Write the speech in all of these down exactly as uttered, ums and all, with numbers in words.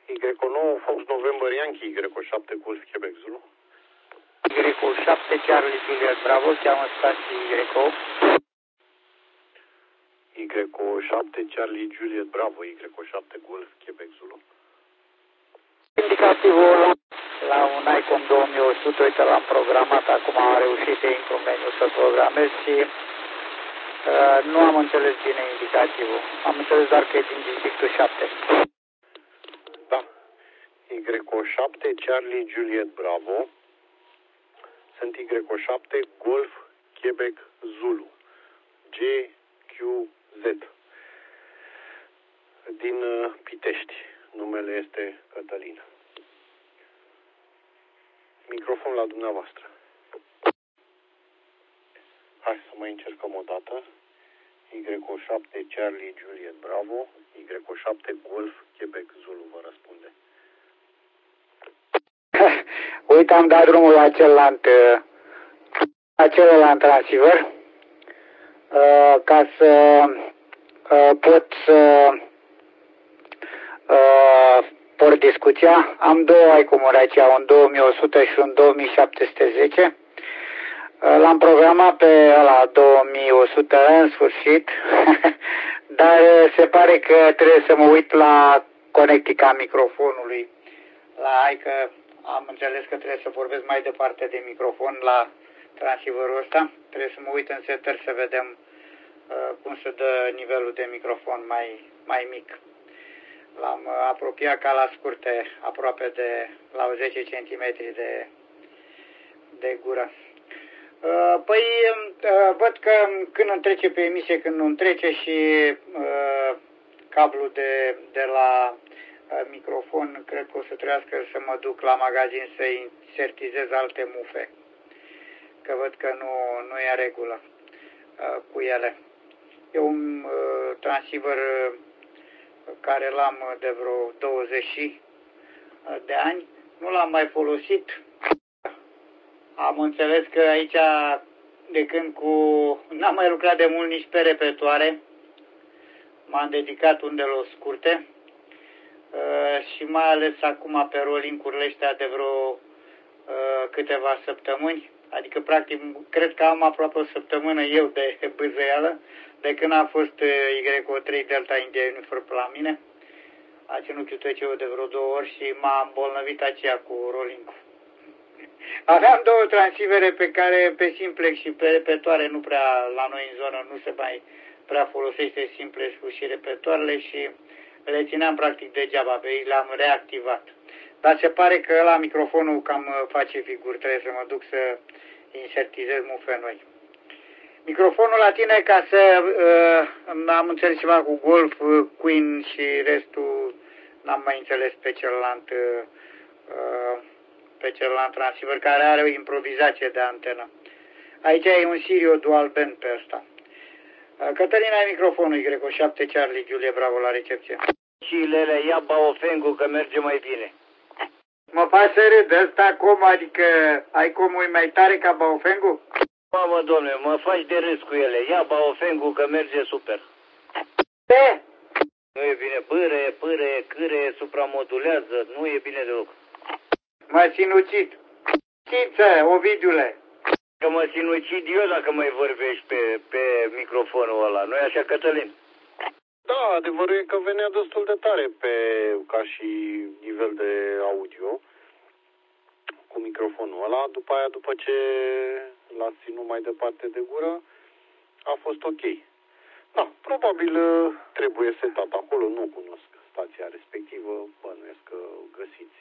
Y nouă Fox November Yankee, Y șapte Golf Quebec Zulu. Y șapte Charlie Juliet Bravo, cheamă stații Y opt. Y șapte Charlie Juliet Bravo, Y șapte Golf Quebec Zulu. Indicativul la un ICOM două mii o sută, uite l-am programat, acum am reușit să intru în meniu să programez și uh, nu am înțeles bine indicativul. Am înțeles doar că e din districtul șapte. Da. Y șapte Charlie Juliet Bravo. Sunt Y șapte Golf Quebec Zulu. G Q Z. Din uh, Pitești. Numele este Cătălin. Microfon la dumneavoastră. Hai să mai încercăm o dată. Y șapte Charlie Juliet Bravo. Y șapte Golf Quebec Zulu vă răspunde. Uite, am dat drumul la celălalt, la celălalt transceiver uh, ca să uh, pot să uh, port discuția. Am două ICOM-uri aici, un două mii o sută și un două mii șapte sute zece. Uh, L-am programat pe ăla două mii o sută în sfârșit, dar se pare că trebuie să mă uit la conectica microfonului. La hai că am înțeles că trebuie să vorbesc mai departe de microfon la transceiverul ăsta. Trebuie să mă uit în setări să vedem uh, cum se dă nivelul de microfon mai, mai mic. L-am uh, apropiat ca la scurte, aproape de la zece centimetri de, de gură. Uh, păi uh, văd că când îmi trece pe emisie, când nu îmi trece și uh, cablul de, de la microfon, cred că o să trebuiască să mă duc la magazin să insertizez alte mufe, că văd că nu, nu e în regulă uh, cu ele. E un uh, transceiver uh, care l-am de vreo douăzeci de ani, nu l-am mai folosit. Am înțeles că aici, de când cu... n-am mai lucrat de mult nici pe repertoare, m-am dedicat undelor scurte. Uh, și mai ales acum pe rolling-urile ăștia de vreo uh, câteva săptămâni, adică practic cred că am aproape o săptămână eu de bâzăială, de când a fost uh, Y O trei Delta India Uniform la mine, a ținut Q T C-ul de vreo două ori și m-a îmbolnăvit aceea cu rolling-ul. Aveam două transceivere pe care pe simplex și pe repertoare nu prea, la noi în zonă nu se mai prea folosește simplex și repertoarele și le țineam practic degeaba, pe ei le-am reactivat. Dar se pare că la microfonul cam face figuri, trebuie să mă duc să insertizez mufe noi. Microfonul la tine, ca să uh, am înțeles ceva cu Golf, uh, Queen și restul, n-am mai înțeles pe celălalt, uh, pe celălalt transceiver, care are o improvizație de antenă. Aici e un Sirio dual band pe ăsta. Cătălina, ai microfonul Y șapte Charlie Julie Bravo la recepție. Și Lele, ia Baofengu că merge mai bine. Mă faci să râd, ăsta cum, adică ai cum e mai tare ca Baofengu? Mamă, domne, mă faci de râs cu ele, ia Baofengu că merge super. Ce? Nu e bine, pâre, pâre, câre, supramodulează, nu e bine deloc. M-a sinucit. Chiță, Ovidiule. Că mă sinucid eu dacă mai vorbești pe, pe microfonul ăla, nu-i așa, Cătălin? Da, adevărul e că venea destul de tare pe, ca și nivel de audio cu microfonul ăla. După aia, după ce l-a ținut mai departe de gură, a fost ok. Da, probabil trebuie setat acolo, nu cunosc stația respectivă, bănuiesc că găsiți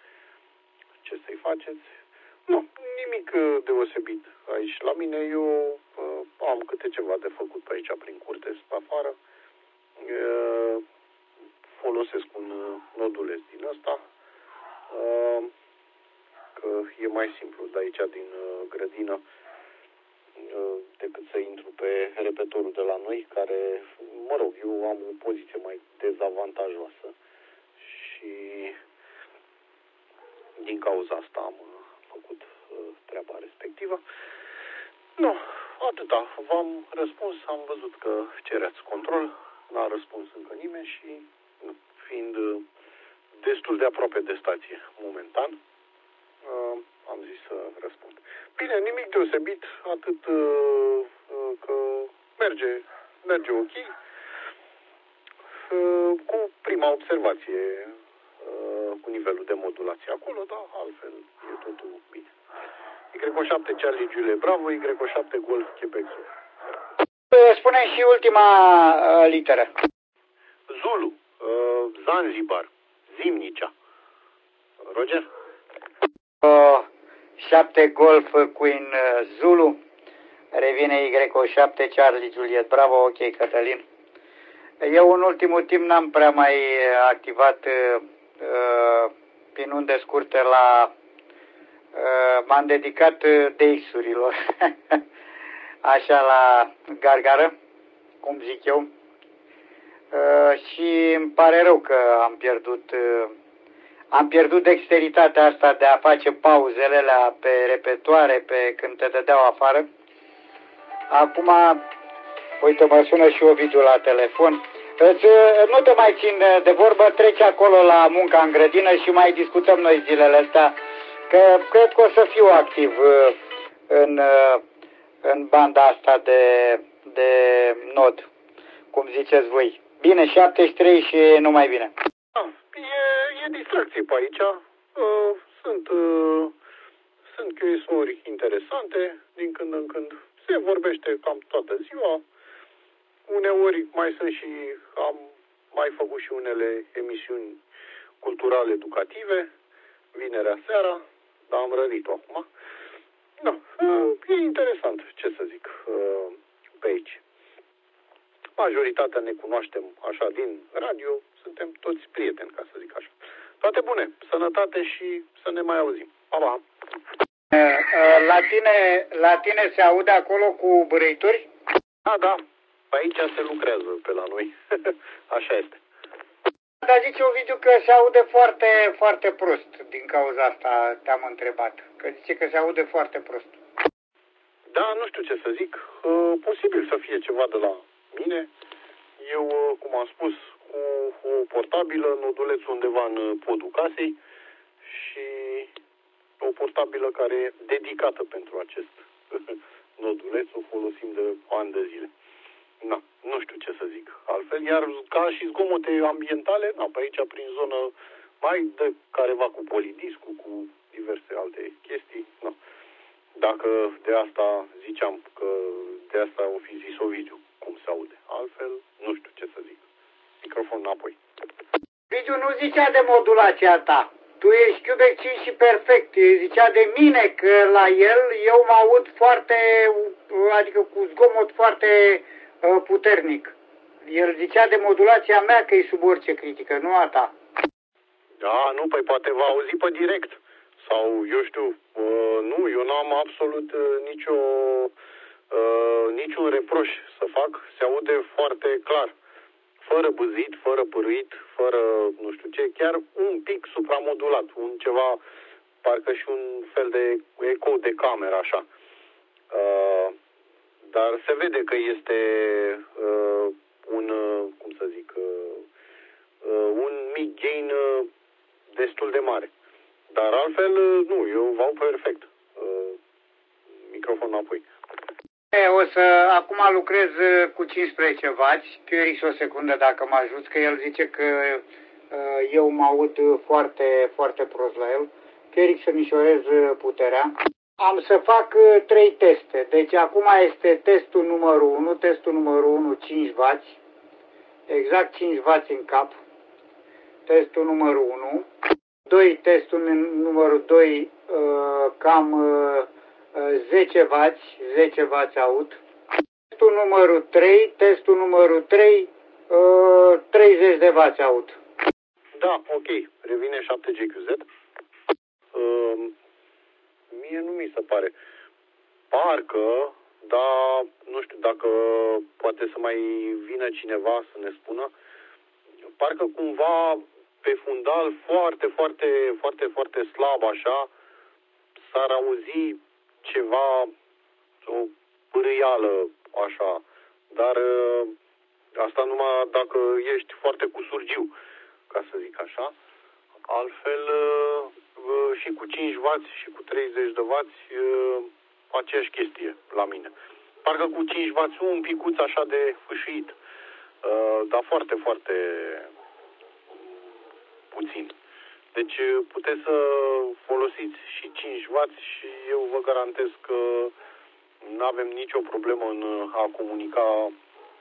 ce să-i faceți. Nu, nimic deosebit aici la mine. Eu uh, am câte ceva de făcut pe aici, prin curte, pe afară. Uh, folosesc un uh, noduleț din ăsta, uh, că e mai simplu de aici, din uh, grădină, uh, decât să intru pe repetorul de la noi, care, mă rog, eu am o poziție mai dezavantajoasă și din cauza asta am făcut uh, treaba respectivă. Nu, atâta. V-am răspuns, am văzut că cereați control, n-a răspuns încă nimeni și fiind uh, destul destul de aproape de stație, momentan. Uh, am zis să răspund. Bine, nimic deosebit, atât uh, că merge, merge ok. Uh, cu prima observație, uh, cu nivelul de modulație acolo, dar altfel e totul bine. Y șapte Charlie Julie Bravo, Y șapte Golf Quebec Zulu. Spune și ultima uh, literă. Zulu, uh, Zanzibar, Zimnicea. Roger? Uh, șapte Golf Queen Zulu. Revine Y șapte Charlie Juliet Bravo, ok Cătălin. Eu în ultimul timp n-am prea mai activat uh, prin unde scurte la... Uh, m-am dedicat D X-urilor. Așa la gargară, cum zic eu. Uh, și îmi pare rău că am pierdut... Uh, am pierdut dexteritatea asta de a face pauzele alea pe repetoare, pe când te dădeau afară. Acum, uite, mă sună și Ovidiu la telefon. Îți, nu te mai țin de vorbă, treci acolo la munca în grădină și mai discutăm noi zilele astea, că cred că o să fiu activ în, în banda asta de, de nod, cum ziceți voi. Bine, șaptezeci și trei și numai bine. Da, e, e distracție pe aici. Uh, sunt, uh, sunt chestii interesante, din când în când se vorbește cam toată ziua. Uneori mai sunt și, am mai făcut și unele emisiuni culturale educative, vinerea seara, dar am rărit-o acum. Da, e interesant, ce să zic, pe aici. Majoritatea ne cunoaștem așa din radio, suntem toți prieteni, ca să zic așa. Toate bune, sănătate și să ne mai auzim. Pa, pa! La tine, la tine se aude acolo cu bărăituri? Da, da. Pe aici se lucrează pe la noi. Așa este. Dar zice Ovidiu că se aude foarte, foarte prost. Din cauza asta te-am întrebat. Că zice că se aude foarte prost. Da, nu știu ce să zic. Uh, posibil să fie ceva de la mine. Eu, uh, cum am spus, cu o portabilă, noduleț undeva în podul casei și o portabilă care e dedicată pentru acest noduleț. O folosim de ani de zile. Na, nu știu ce să zic altfel, iar ca și zgomote ambientale, na, pe aici, prin zonă, mai de careva cu polidiscul, cu diverse alte chestii, na. Dacă de asta ziceam că de asta o fi zis Ovidiu, cum se aude. Altfel, nu știu ce să zic. Microfon înapoi. Ovidiu nu zicea de modulația ta. Tu ești Quebec cinci și perfect. Zicea de mine că la el eu mă aud foarte, adică cu zgomot foarte puternic. El zicea de modulația mea că e sub orice critică, nu a ta. Da, nu, păi poate va auzi pe direct. Sau, eu știu, uh, nu, eu n-am absolut uh, nicio, uh, niciun reproș să fac. Se aude foarte clar. Fără bâzit, fără pârâit, fără nu știu ce, chiar un pic supramodulat. Un ceva, parcă și un fel de ecou de cameră, așa. Uh, Dar se vede că este uh, un, uh, cum să zic, uh, uh, un mic gain uh, destul de mare. Dar altfel, uh, nu, eu v-au perfect. Uh, microfon înapoi. O să, acum lucrez cu cincisprezece wați, Q R X o secundă dacă mă ajut, că el zice că uh, eu mă aud foarte, foarte prost la el. Q R X să mișorez puterea. Am să fac uh, trei teste. Deci acum este testul numărul unu, testul numărul unu cinci wați, exact cinci wați în cap. Testul numărul unu. doi, testul numărul doi, uh, cam uh, zece wați, zece wați aud. Testul numărul trei, testul numărul trei, uh, treizeci de wați aud. Da, ok. Revine șapte G Q Z. Uh, mie nu mi se pare. Parcă, dar nu știu dacă poate să mai vină cineva să ne spună. Parcă cumva pe fundal foarte, foarte, foarte, foarte slab așa s-ar auzi ceva, o pârâială așa, dar asta numai dacă ești foarte cu surgiu, ca să zic așa. Altfel, și cu cinci wați și cu treizeci de wați, aceeași chestie la mine. Parcă cu cinci wați un picuț așa de fâșuit, dar foarte, foarte puțin. Deci puteți să folosiți și cinci wați și eu vă garantez că nu avem nicio problemă în a comunica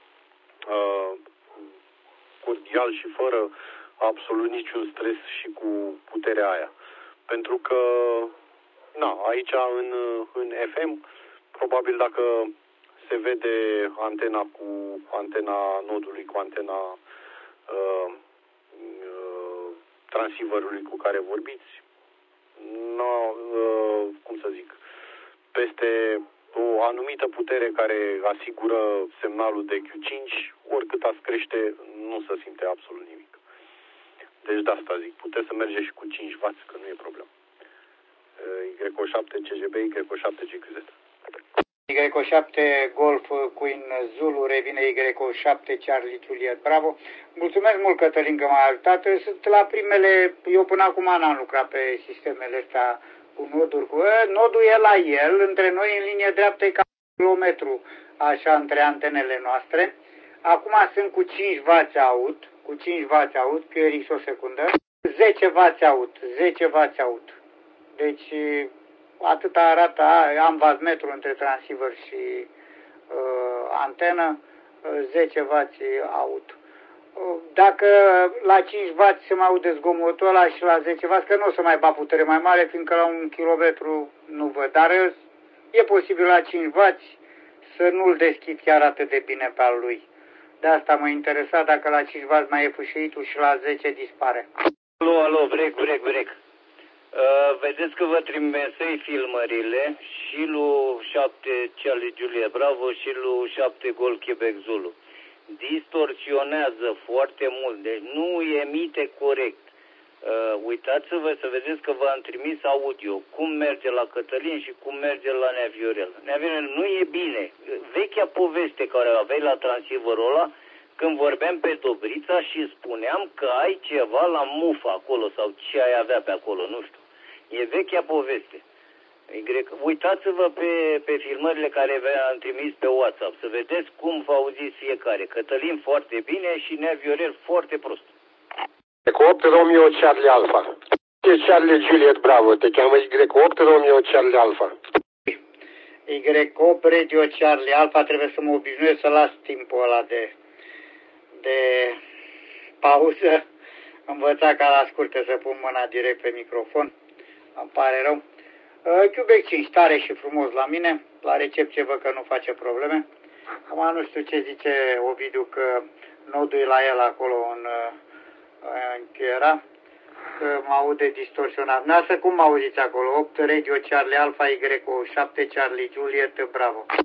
uh, cordial și fără absolut niciun stres și cu puterea aia. Pentru că, na, aici în, în F M, probabil dacă se vede antena cu antena nodului, cu antena uh, uh, transceiverului cu care vorbiți, no, uh, cum să zic, peste o anumită putere care asigură semnalul de Q cinci, oricât ați crește, nu se simte absolut nimic. Deci de asta zic, puteți să mergeți și cu cinci wați, că nu e problemă. Y O șapte C G B, Y O șapte G Q Z. Y O șapte Golf Queen Zulu revine Y O șapte Charlie Juliet Bravo. Mulțumesc mult, Cătălin, că m-a ajutat. Sunt la primele, eu până acum n-am lucrat pe sistemele astea cu noduri. Cu, nodul e la el, între noi în linie dreaptă e ca un kilometru, așa, între antenele noastre. Acum sunt cu cinci wați out, cu cinci wați out, Q R X o secundă, zece wați out, zece wați out. Deci atâta arată, am vazmetru între transceiver și uh, antenă, zece wați out. Dacă la cinci wați se mai aude zgomotul ăla și la zece wați, că nu o să mai bat putere mai mare, fiindcă la un kilometru nu văd, dar e posibil la cinci wați să nu-l deschid chiar atât de bine pe al lui. De asta mă interesa dacă la cinci wați mai e fâșiitul și la zece dispare. Alo, alo, brec, brec, brec. Uh, vedeți că vă trimisei filmările și lui șapte Charlie Juliet Bravo și lui șapte Golf Quebec Zulu. Distorsionează foarte mult, deci nu emite corect. Uh, uitați-vă să vedeți că v-am trimis audio, cum merge la Cătălin și cum merge la Nea Viorel. Nea Viorel, nu e bine. Vechea poveste care o aveai la transceiverul ăla, când vorbeam pe Dobrița și spuneam că ai ceva la mufă acolo sau ce ai avea pe acolo, nu știu. E vechea poveste. Uitați-vă pe, pe filmările care v-am trimis pe WhatsApp, să vedeți cum vă auziți fiecare. Cătălin foarte bine și Nea Viorel foarte prost. Y opt Romeo Charlie Alpha. E Charlie Juliet Bravo, te cheamă Y opt Romeo Charlie Alpha. Y opt Radio Charlie Alpha, trebuie să mă obișnuiesc să las timpul ăla de, de pauză. Învăța ca la scurte să pun mâna direct pe microfon. Îmi pare rău. Quebec cinci, tare și frumos la mine. La recepție văd că nu face probleme. Acum nu știu ce zice Ovidiu, că nodul e la el acolo în, în Chiera, că mă aude distorsionat. Noastră cum mă auziți acolo? opt Radio Charlie Alpha, Y O șapte Charlie Juliet Bravo.